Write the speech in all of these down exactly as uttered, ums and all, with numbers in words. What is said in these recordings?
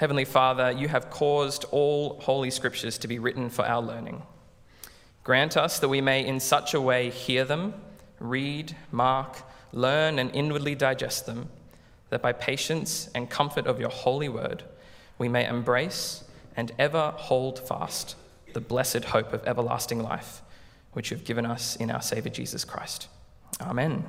Heavenly Father, you have caused all holy scriptures to be written for our learning. Grant us that we may in such a way hear them, read, mark, learn, and inwardly digest them, that by patience and comfort of your holy word, we may embrace and ever hold fast the blessed hope of everlasting life, which you have given us in our Saviour Jesus Christ. Amen.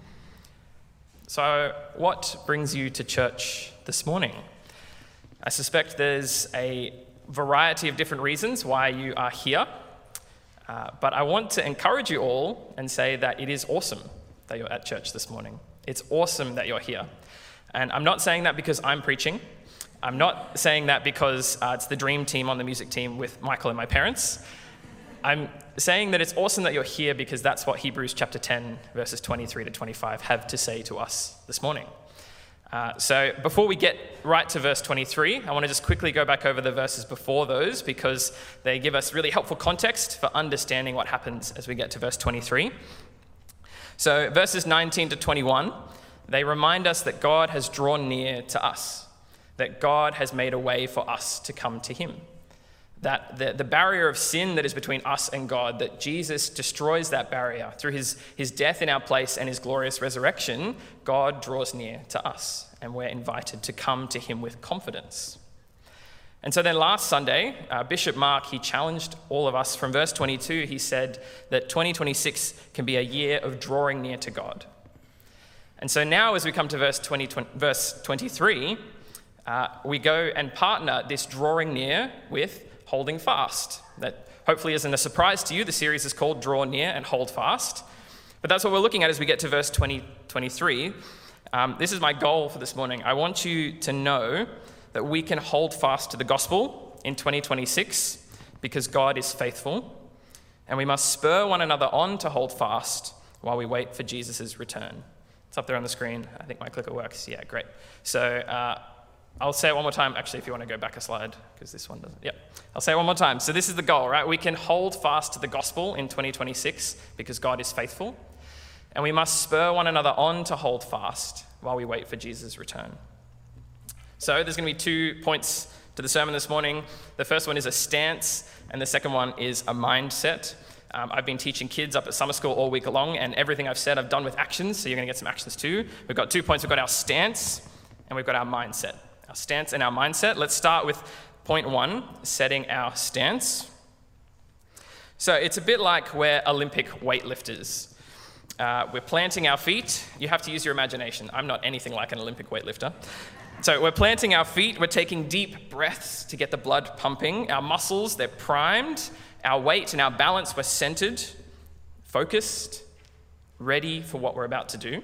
So, what brings you to church this morning? I suspect there's a variety of different reasons why you are here, uh, but I want to encourage you all and say that it is awesome that you're at church this morning. It's awesome that you're here. And I'm not saying that because I'm preaching. I'm not saying that because uh, it's the dream team on the music team with Michael and my parents. I'm saying that it's awesome that you're here because that's what Hebrews chapter ten, verses twenty-three to twenty-five have to say to us this morning. Uh, so before we get right to verse twenty-three, I want to just quickly go back over the verses before those because they give us really helpful context for understanding what happens as we get to verse twenty-three. So verses nineteen to twenty-one, they remind us that God has drawn near to us, that God has made a way for us to come to him. That the, the barrier of sin that is between us and God, that Jesus destroys that barrier through his, his death in our place and his glorious resurrection. God draws near to us, and we're invited to come to him with confidence. And so then last Sunday, uh, Bishop Mark, he challenged all of us from verse twenty-two. He said that twenty twenty-six can be a year of drawing near to God. And so now as we come to verse twenty, verse twenty-three, uh, we go and partner this drawing near with holding fast. That hopefully isn't a surprise to you. The series is called Draw Near and Hold Fast. But that's what we're looking at as we get to verse twenty, twenty-three. Um, this is my goal for this morning. I want you to know that we can hold fast to the gospel in twenty twenty-six because God is faithful, and we must spur one another on to hold fast while we wait for Jesus' return. It's up there on the screen. I think my clicker works. Yeah, great. So uh, I'll say it one more time, actually, if you want to go back a slide, because this one doesn't. Yep. I'll say it one more time. So this is the goal, right? We can hold fast to the gospel in twenty twenty-six because God is faithful, and we must spur one another on to hold fast while we wait for Jesus' return. So there's going to be two points to the sermon this morning. The first one is a stance, and the second one is a mindset. Um, I've been teaching kids up at summer school all week long, and everything I've said I've done with actions, so you're going to get some actions too. We've got two points. We've got our stance, and we've got our mindset. Our stance and our mindset. Let's start with point one, setting our stance. So it's a bit like we're Olympic weightlifters. Uh, we're planting our feet. You have to use your imagination. I'm not anything like an Olympic weightlifter. So we're planting our feet. We're taking deep breaths to get the blood pumping. Our muscles, they're primed. Our weight and our balance, we're centered, focused, ready for what we're about to do.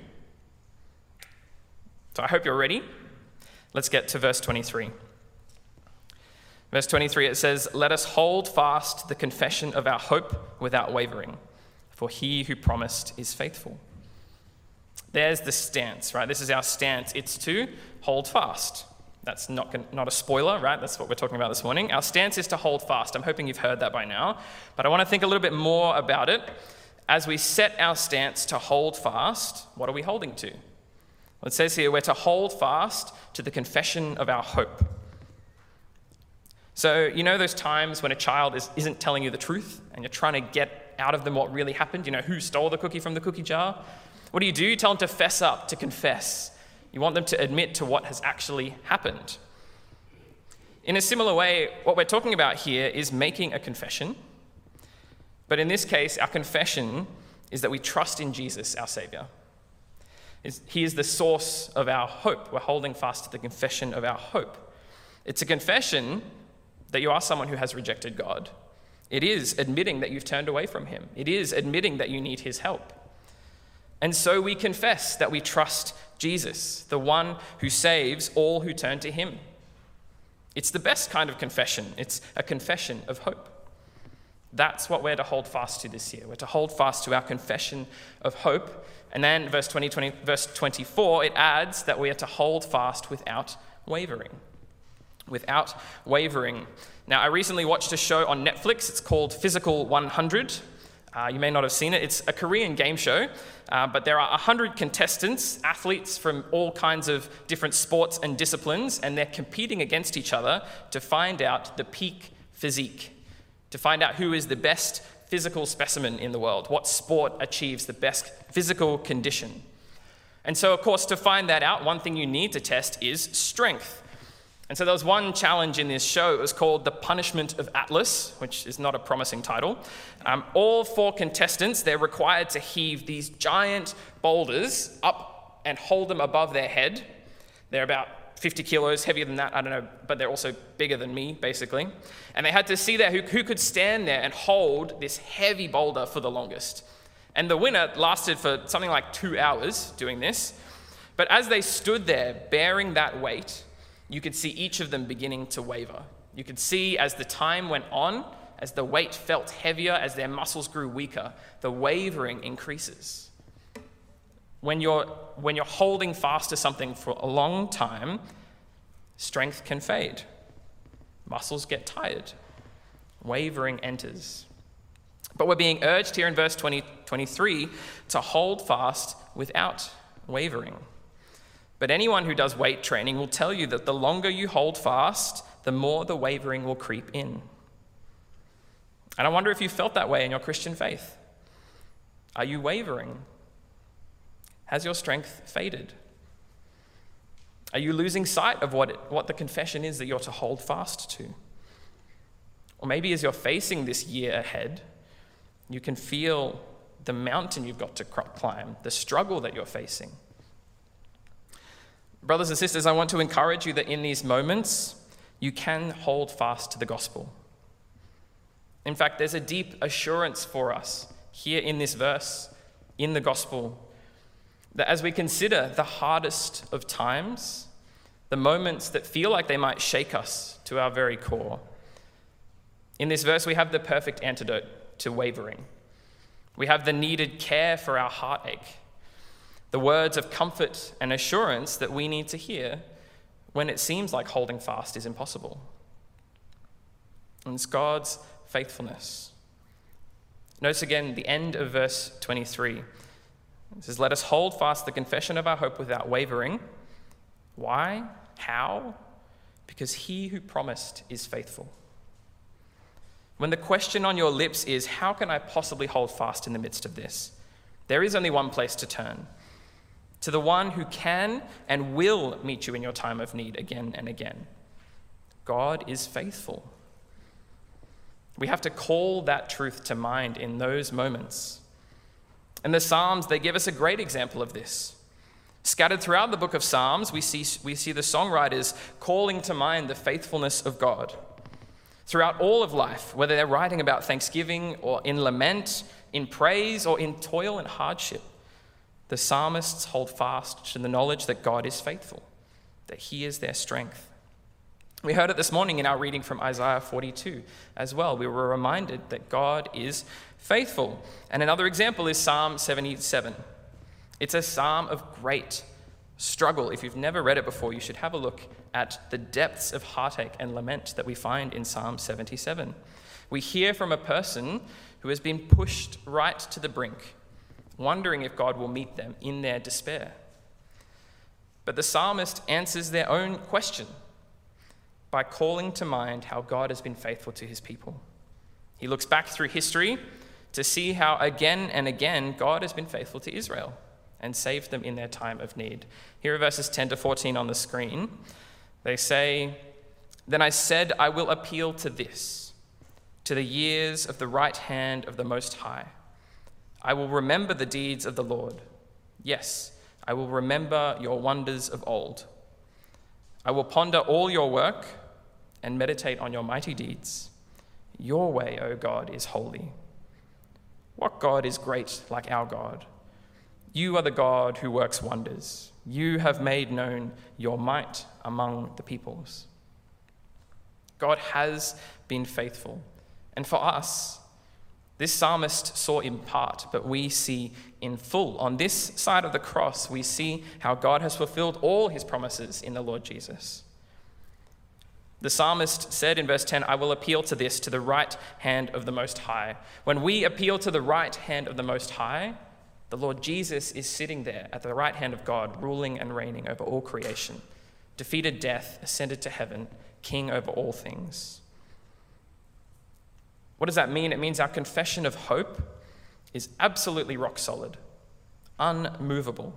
So I hope you're ready. Let's get to verse twenty-three. Verse twenty-three, it says, "Let us hold fast the confession of our hope without wavering, for he who promised is faithful." There's the stance, right? This is our stance. It's to hold fast. That's not, not a spoiler, right? That's what we're talking about this morning. Our stance is to hold fast. I'm hoping you've heard that by now, but I want to think a little bit more about it. As we set our stance to hold fast, what are we holding to? Well, it says here we're to hold fast to the confession of our hope. So, you know those times when a child is, isn't telling you the truth and you're trying to get out of them what really happened? You know, who stole the cookie from the cookie jar? What do you do? You tell them to fess up, to confess. You want them to admit to what has actually happened. In a similar way, what we're talking about here is making a confession. But in this case, our confession is that we trust in Jesus, our Savior. He is the source of our hope. We're holding fast to the confession of our hope. It's a confession that you are someone who has rejected God. It is admitting that you've turned away from him. It is admitting that you need his help. And so we confess that we trust Jesus, the one who saves all who turn to him. It's the best kind of confession. It's a confession of hope. That's what we're to hold fast to this year. We're to hold fast to our confession of hope. And then verse twenty, twenty, verse twenty-four, it adds that we are to hold fast without wavering. Without wavering. Now, I recently watched a show on Netflix. It's called Physical one hundred. Uh, you may not have seen it. It's a Korean game show, uh, but there are one hundred contestants, athletes from all kinds of different sports and disciplines, and they're competing against each other to find out the peak physique, to find out who is the best physical specimen in the world, what sport achieves the best physical condition. And so, of course, to find that out, one thing you need to test is strength. And so there was one challenge in this show. It was called The Punishment of Atlas, which is not a promising title. Um, all four contestants, they're required to heave these giant boulders up and hold them above their head. They're about fifty kilos, heavier than that, I don't know, but they're also bigger than me, basically. And they had to see that who, who could stand there and hold this heavy boulder for the longest. And the winner lasted for something like two hours doing this. But as they stood there bearing that weight, you could see each of them beginning to waver. You could see as the time went on, as the weight felt heavier, as their muscles grew weaker, the wavering increases. When you're, when you're holding fast to something for a long time, strength can fade. Muscles get tired. Wavering enters. But we're being urged here in verse twenty, twenty-three to hold fast without wavering. But anyone who does weight training will tell you that the longer you hold fast, the more the wavering will creep in. And I wonder if you felt that way in your Christian faith. Are you wavering? Has your strength faded? Are you losing sight of what, it, what the confession is that you're to hold fast to? Or maybe as you're facing this year ahead, you can feel the mountain you've got to climb, the struggle that you're facing. Brothers and sisters, I want to encourage you that in these moments, you can hold fast to the gospel. In fact, there's a deep assurance for us here in this verse, in the gospel, that as we consider the hardest of times, the moments that feel like they might shake us to our very core, in this verse we have the perfect antidote to wavering. We have the needed care for our heartache, the words of comfort and assurance that we need to hear when it seems like holding fast is impossible. And it's God's faithfulness. Notice again the end of verse twenty-three. It says, "Let us hold fast the confession of our hope without wavering." Why? How? Because he who promised is faithful. When the question on your lips is, how can I possibly hold fast in the midst of this? There is only one place to turn. To the one who can and will meet you in your time of need again and again. God is faithful. We have to call that truth to mind in those moments. And the Psalms, they give us a great example of this. Scattered throughout the book of Psalms, we see, we see the songwriters calling to mind the faithfulness of God. Throughout all of life, whether they're writing about thanksgiving or in lament, in praise or in toil and hardship, the psalmists hold fast to the knowledge that God is faithful, that he is their strength. We heard it this morning in our reading from Isaiah forty-two as well. We were reminded that God is faithful. And another example is Psalm seventy-seven. It's a psalm of great struggle. If you've never read it before, you should have a look at the depths of heartache and lament that we find in Psalm seventy-seven. We hear from a person who has been pushed right to the brink, wondering if God will meet them in their despair. But the psalmist answers their own question by calling to mind how God has been faithful to his people. He looks back through history to see how again and again God has been faithful to Israel and saved them in their time of need. Here are verses ten to fourteen on the screen. They say, "Then I said, I will appeal to this, to the years of the right hand of the Most High. I will remember the deeds of the Lord. Yes, I will remember your wonders of old. I will ponder all your work and meditate on your mighty deeds. Your way, O God, is holy. What God is great like our God? You are the God who works wonders. You have made known your might among the peoples." God has been faithful. And for us, this psalmist saw in part, but we see in full. On this side of the cross, we see how God has fulfilled all his promises in the Lord Jesus. The psalmist said in verse ten, I will appeal to this, to the right hand of the Most High. When we appeal to the right hand of the Most High, the Lord Jesus is sitting there at the right hand of God, ruling and reigning over all creation, defeated death, ascended to heaven, king over all things. What does that mean? It means our confession of hope is absolutely rock solid, unmovable.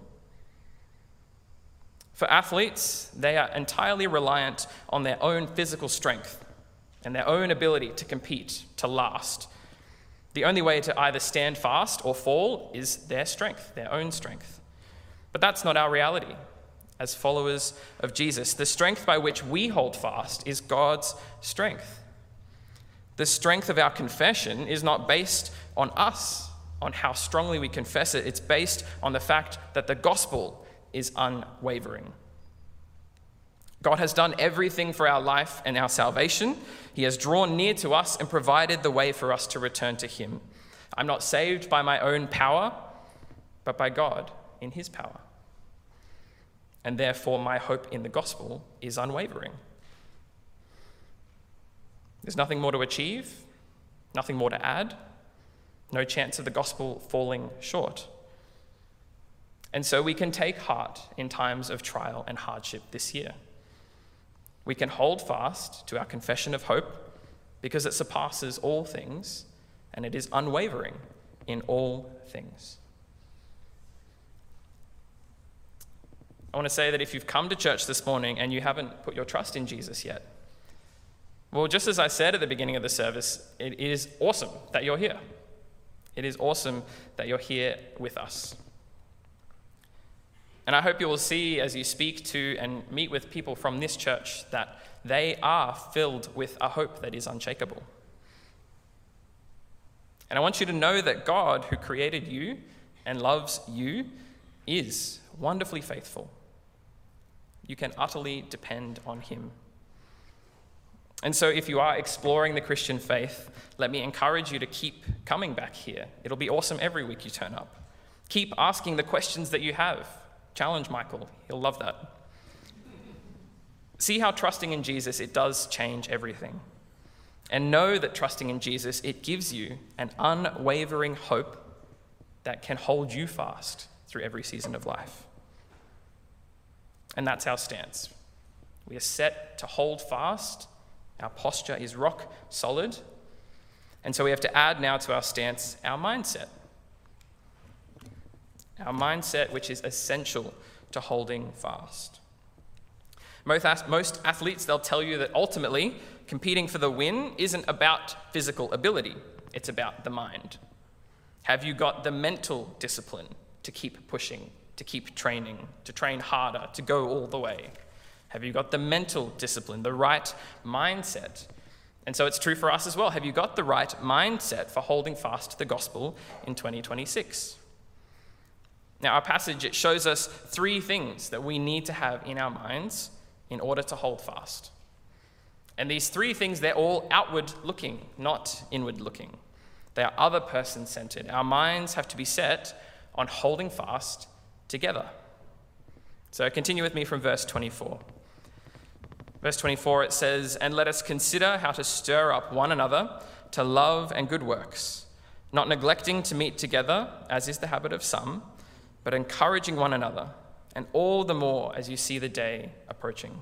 For athletes, they are entirely reliant on their own physical strength and their own ability to compete, to last. The only way to either stand fast or fall is their strength, their own strength. But that's not our reality as followers of Jesus. The strength by which we hold fast is God's strength. The strength of our confession is not based on us, on how strongly we confess it. It's based on the fact that the gospel is unwavering. God has done everything for our life and our salvation. He has drawn near to us and provided the way for us to return to him. I'm not saved by my own power, but by God in his power. And therefore, my hope in the gospel is unwavering. There's nothing more to achieve, nothing more to add, no chance of the gospel falling short. And so we can take heart in times of trial and hardship this year. We can hold fast to our confession of hope because it surpasses all things and it is unwavering in all things. I want to say that if you've come to church this morning and you haven't put your trust in Jesus yet, well, just as I said at the beginning of the service, it is awesome that you're here. It is awesome that you're here with us. And I hope you will see as you speak to and meet with people from this church that they are filled with a hope that is unshakable. And I want you to know that God, who created you and loves you, is wonderfully faithful. You can utterly depend on him. And so if you are exploring the Christian faith, let me encourage you to keep coming back here. It'll be awesome every week you turn up. Keep asking the questions that you have. Challenge Michael. He'll love that. See how trusting in Jesus, it does change everything. And know that trusting in Jesus, it gives you an unwavering hope that can hold you fast through every season of life. And that's our stance. We are set to hold fast. Our posture is rock solid. And so we have to add now to our stance our mindset. Our mindset, which is essential to holding fast. Most, most athletes, they'll tell you that ultimately, competing for the win isn't about physical ability. It's about the mind. Have you got the mental discipline to keep pushing, to keep training, to train harder, to go all the way? Have you got the mental discipline, the right mindset? And so it's true for us as well. Have you got the right mindset for holding fast to the gospel in twenty twenty-six? Now, our passage, it shows us three things that we need to have in our minds in order to hold fast. And these three things, they're all outward looking, not inward looking. They are other person centered. Our minds have to be set on holding fast together. So continue with me from verse twenty-four. Verse twenty-four, it says, "And let us consider how to stir up one another to love and good works, not neglecting to meet together, as is the habit of some, but encouraging one another, and all the more as you see the day approaching."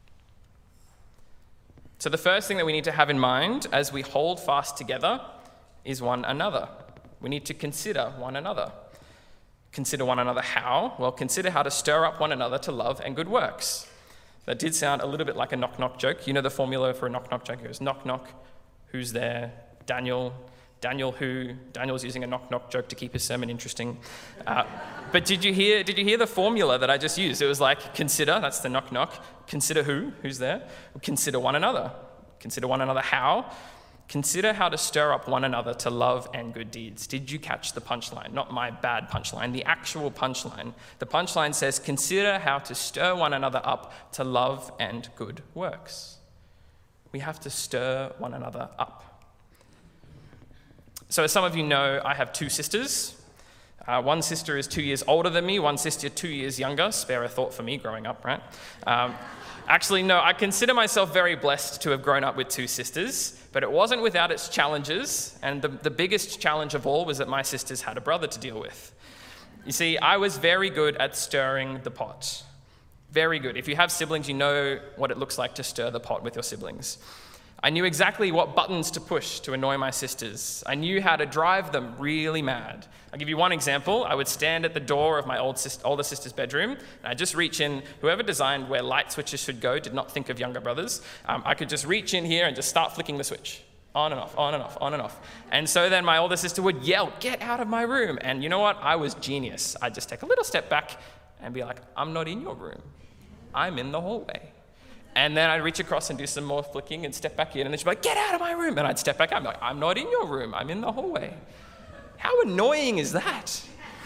So the first thing that we need to have in mind as we hold fast together is one another. We need to consider one another. Consider one another how? Well, consider how to stir up one another to love and good works. That did sound a little bit like a knock-knock joke. You know the formula for a knock-knock joke? It goes knock-knock, who's there? Daniel. Daniel who? Daniel's using a knock-knock joke to keep his sermon interesting. Uh, but did you hear Did you hear the formula that I just used? It was like, consider, that's the knock-knock. Consider who? Who's there? Consider one another. Consider one another how? Consider how to stir up one another to love and good deeds. Did you catch the punchline? Not my bad punchline, the actual punchline. The punchline says, consider how to stir one another up to love and good works. We have to stir one another up. So as some of you know, I have two sisters. Uh, one sister is two years older than me, one sister two years younger. Spare a thought for me growing up, right? Um, actually, no, I consider myself very blessed to have grown up with two sisters, but it wasn't without its challenges, and the, the biggest challenge of all was that my sisters had a brother to deal with. You see, I was very good at stirring the pot. Very good. If you have siblings, you know what it looks like to stir the pot with your siblings. I knew exactly what buttons to push to annoy my sisters. I knew how to drive them really mad. I'll give you one example. I would stand at the door of my old sis- older sister's bedroom, and I'd just reach in. Whoever designed where light switches should go did not think of younger brothers. Um, I could just reach in here and just start flicking the switch. On and off, on and off, on and off. And so then my older sister would yell, "Get out of my room." And you know what? I was genius. I'd just take a little step back and be like, "I'm not in your room. I'm in the hallway." And then I'd reach across and do some more flicking and step back in. And then she'd be like, "Get out of my room." And I'd step back out and be like, "I'm not in your room. I'm in the hallway." How annoying is that?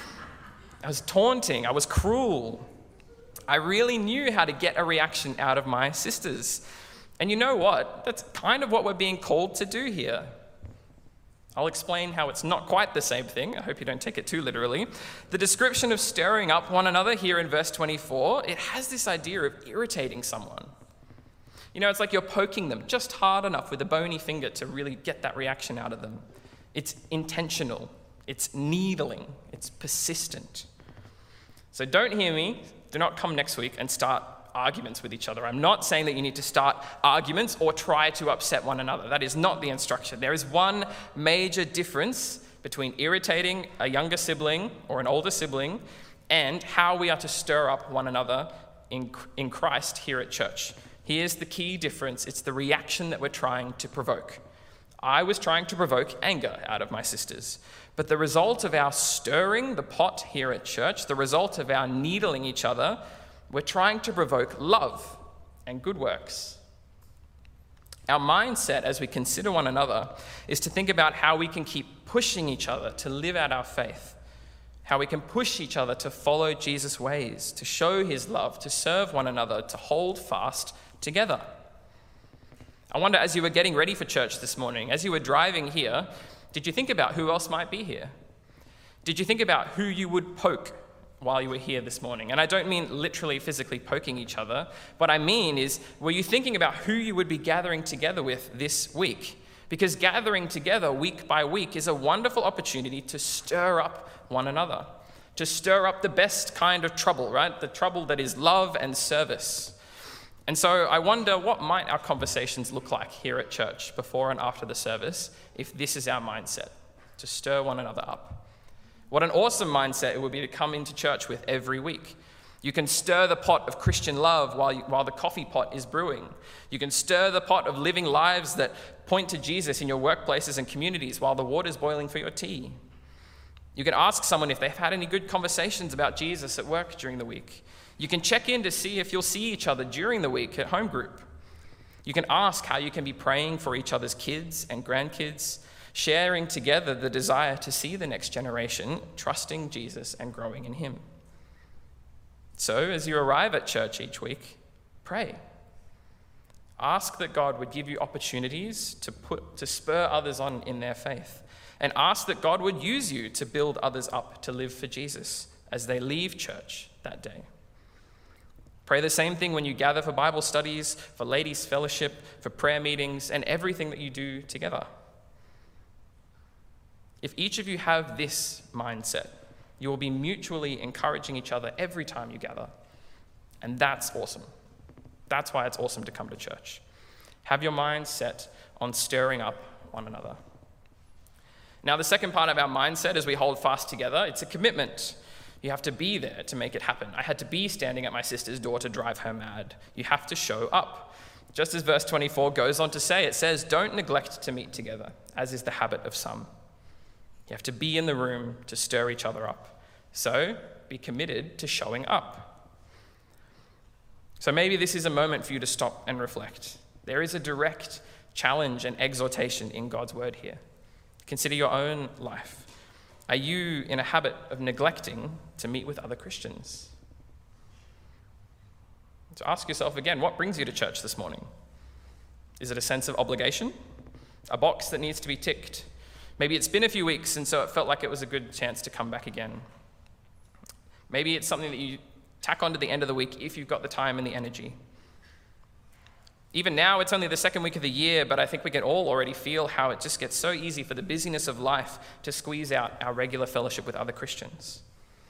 I was taunting. I was cruel. I really knew how to get a reaction out of my sisters. And you know what? That's kind of what we're being called to do here. I'll explain how it's not quite the same thing. I hope you don't take it too literally. The description of stirring up one another here in verse twenty-four, it has this idea of irritating someone. You know, it's like you're poking them just hard enough with a bony finger to really get that reaction out of them. It's intentional. It's needling. It's persistent. So don't hear me. Do not come next week and start arguments with each other. I'm not saying that you need to start arguments or try to upset one another. That is not the instruction. There is one major difference between irritating a younger sibling or an older sibling and how we are to stir up one another in, in Christ here at church. Here's the key difference. It's the reaction that we're trying to provoke. I was trying to provoke anger out of my sisters. But the result of our stirring the pot here at church, the result of our needling each other, we're trying to provoke love and good works. Our mindset as we consider one another is to think about how we can keep pushing each other to live out our faith, how we can push each other to follow Jesus' ways, to show his love, to serve one another, to hold fast together. I wonder, as you were getting ready for church this morning, as you were driving here, did you think about who else might be here? Did you think about who you would poke while you were here this morning? And I don't mean literally physically poking each other. What I mean is, were you thinking about who you would be gathering together with this week? Because gathering together week by week is a wonderful opportunity to stir up one another, to stir up the best kind of trouble, right? The trouble that is love and service. And so I wonder, what might our conversations look like here at church before and after the service if this is our mindset, to stir one another up? What an awesome mindset it would be to come into church with every week. You can stir the pot of Christian love while, you, while the coffee pot is brewing. You can stir the pot of living lives that point to Jesus in your workplaces and communities while the water's boiling for your tea. You can ask someone if they've had any good conversations about Jesus at work during the week. You can check in to see if you'll see each other during the week at home group. You can ask how you can be praying for each other's kids and grandkids, sharing together the desire to see the next generation trusting Jesus and growing in him. So as you arrive at church each week, pray. Ask that God would give you opportunities to put to spur others on in their faith, and ask that God would use you to build others up to live for Jesus as they leave church that day. Pray the same thing when you gather for Bible studies, for ladies' fellowship, for prayer meetings, and everything that you do together. If each of you have this mindset, you will be mutually encouraging each other every time you gather. And that's awesome. That's why it's awesome to come to church. Have your mind set on stirring up one another. Now, the second part of our mindset as we hold fast together, it's a commitment. You have to be there to make it happen. I had to be standing at my sister's door to drive her mad. You have to show up. Just as verse twenty-four goes on to say, it says, "Don't neglect to meet together, as is the habit of some." You have to be in the room to stir each other up. So be committed to showing up. So maybe this is a moment for you to stop and reflect. There is a direct challenge and exhortation in God's word here. Consider your own life. Are you in a habit of neglecting to meet with other Christians? So ask yourself again, what brings you to church this morning? Is it a sense of obligation? A box that needs to be ticked? Maybe it's been a few weeks, and so it felt like it was a good chance to come back again. Maybe it's something that you tack on to the end of the week if you've got the time and the energy. Even now, it's only the second week of the year, but I think we can all already feel how it just gets so easy for the busyness of life to squeeze out our regular fellowship with other Christians.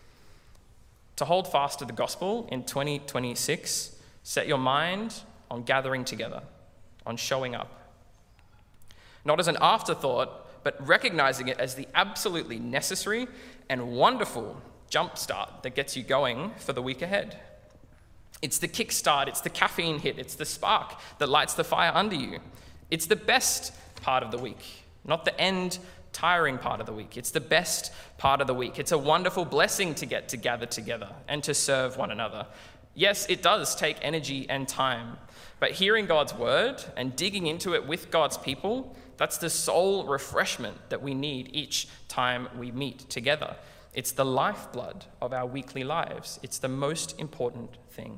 To hold fast to the gospel in twenty twenty-six, set your mind on gathering together, on showing up. Not as an afterthought, but recognizing it as the absolutely necessary and wonderful jumpstart that gets you going for the week ahead. It's the kickstart, it's the caffeine hit, it's the spark that lights the fire under you. It's the best part of the week, not the end tiring part of the week. It's the best part of the week. It's a wonderful blessing to get to gather together and to serve one another. Yes, it does take energy and time, but hearing God's word and digging into it with God's people, that's the soul refreshment that we need each time we meet together. It's the lifeblood of our weekly lives. It's the most important thing.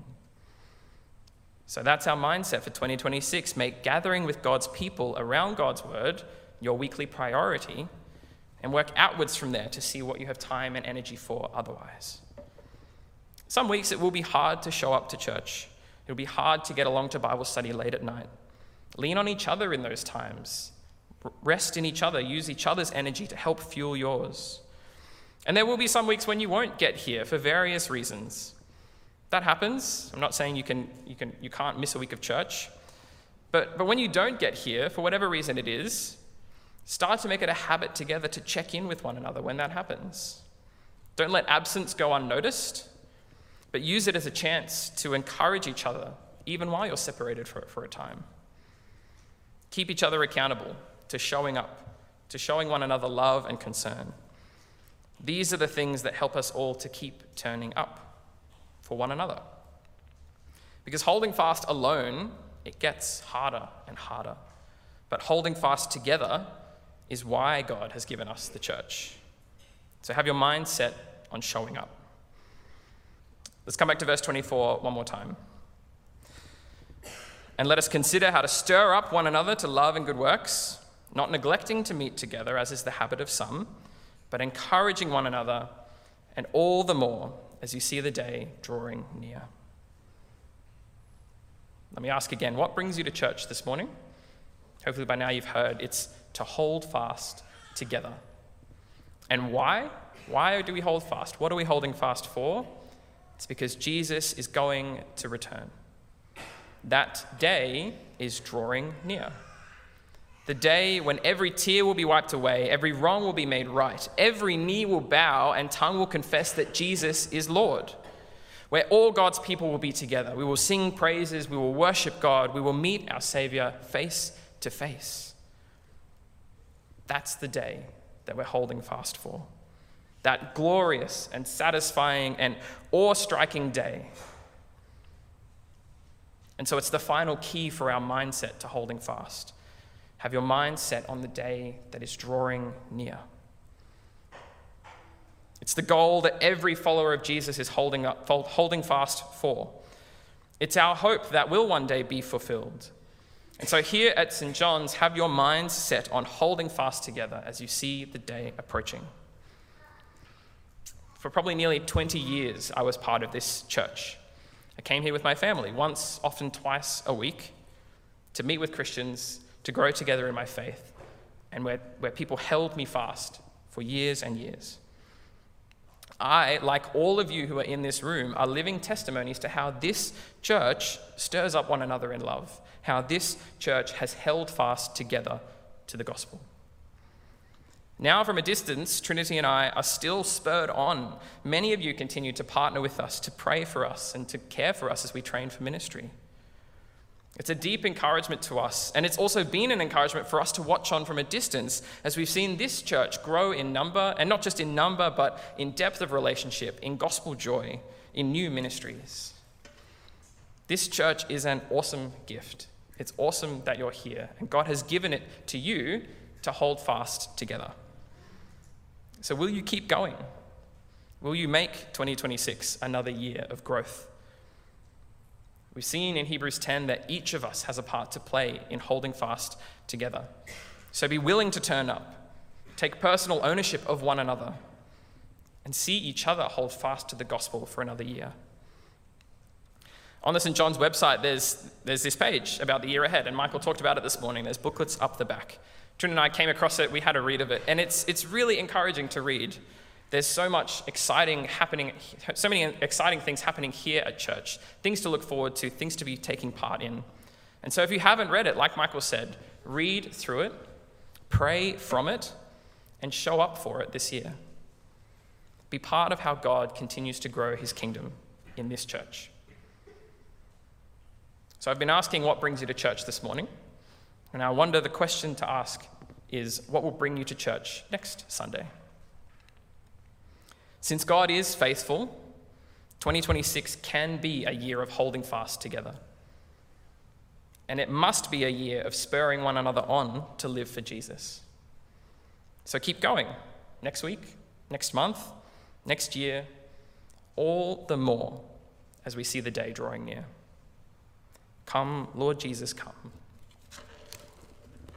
So that's our mindset for twenty twenty-six. Make gathering with God's people around God's word your weekly priority and work outwards from there to see what you have time and energy for otherwise. Some weeks it will be hard to show up to church. It'll be hard to get along to Bible study late at night. Lean on each other in those times. Rest in each other. Use each other's energy to help fuel yours. And there will be some weeks when you won't get here for various reasons. That happens. I'm not saying you can you can you can't miss a week of church. But but when you don't get here, for whatever reason it is, start to make it a habit together to check in with one another when that happens. Don't let absence go unnoticed, but use it as a chance to encourage each other, even while you're separated for, for a time. Keep each other accountable to showing up, to showing one another love and concern. These are the things that help us all to keep turning up for one another. Because holding fast alone, it gets harder and harder. But holding fast together is why God has given us the church. So have your mind set on showing up. Let's come back to verse twenty-four one more time. And let us consider how to stir up one another to love and good works, not neglecting to meet together, as is the habit of some, but encouraging one another, and all the more as you see the day drawing near. Let me ask again, what brings you to church this morning? Hopefully by now you've heard it's to hold fast together. And why? Why do we hold fast? What are we holding fast for? It's because Jesus is going to return. That day is drawing near. The day when every tear will be wiped away, every wrong will be made right, every knee will bow and tongue will confess that Jesus is Lord. Where all God's people will be together. We will sing praises, we will worship God, we will meet our Savior face to face. That's the day that we're holding fast for. That glorious and satisfying and awe-striking day. And so it's the final key for our mindset to holding fast. Have your mind set on the day that is drawing near. It's the goal that every follower of Jesus is holding up, holding fast for. It's our hope that will one day be fulfilled. And so here at Saint John's, have your minds set on holding fast together as you see the day approaching. For probably nearly twenty years, I was part of this church. I came here with my family once, often twice a week, to meet with Christians, to grow together in my faith, and where, where people held me fast for years and years. I, like all of you who are in this room, are living testimonies to how this church stirs up one another in love, how this church has held fast together to the gospel. Now, from a distance, Trinity and I are still spurred on. Many of you continue to partner with us, to pray for us, and to care for us as we train for ministry. It's a deep encouragement to us, and it's also been an encouragement for us to watch on from a distance as we've seen this church grow in number, and not just in number, but in depth of relationship, in gospel joy, in new ministries. This church is an awesome gift. It's awesome that you're here, and God has given it to you to hold fast together. So will you keep going? Will you make twenty twenty-six another year of growth? We've seen in Hebrews ten that each of us has a part to play in holding fast together. So be willing to turn up. take personal ownership of one another, and see each other hold fast to the gospel for another year. On the Saint John's website, there's, there's this page about the year ahead, and Michael talked about it this morning. There's booklets up the back. Trin and I came across it, we had a read of it, and it's, it's really encouraging to read. There's so much exciting happening, so many exciting things happening here at church, things to look forward to, things to be taking part in. And so if you haven't read it, like Michael said, read through it, pray from it, and show up for it this year. Be part of how God continues to grow his kingdom in this church. So I've been asking what brings you to church this morning, and I wonder the question to ask is, what will bring you to church next Sunday? Since God is faithful, twenty twenty-six can be a year of holding fast together. And it must be a year of spurring one another on to live for Jesus. So keep going next week, next month, next year, all the more as we see the day drawing near. Come, Lord Jesus, come.